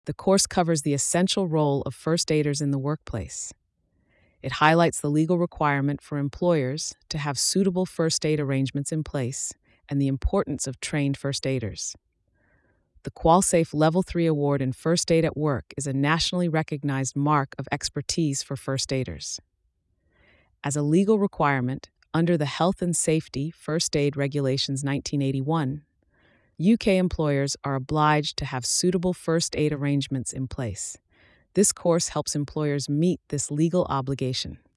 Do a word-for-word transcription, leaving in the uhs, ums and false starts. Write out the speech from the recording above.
The course covers the essential role of first aiders in the workplace. It highlights the legal requirement for employers to have suitable first aid arrangements in place and the importance of trained first aiders. The QualSafe Level three Award in First Aid at Work is a nationally recognized mark of expertise for first aiders. As a legal requirement under the Health and Safety First Aid Regulations nineteen eighty-one, U K employers are obliged to have suitable first aid arrangements in place. This course helps employers meet this legal obligation.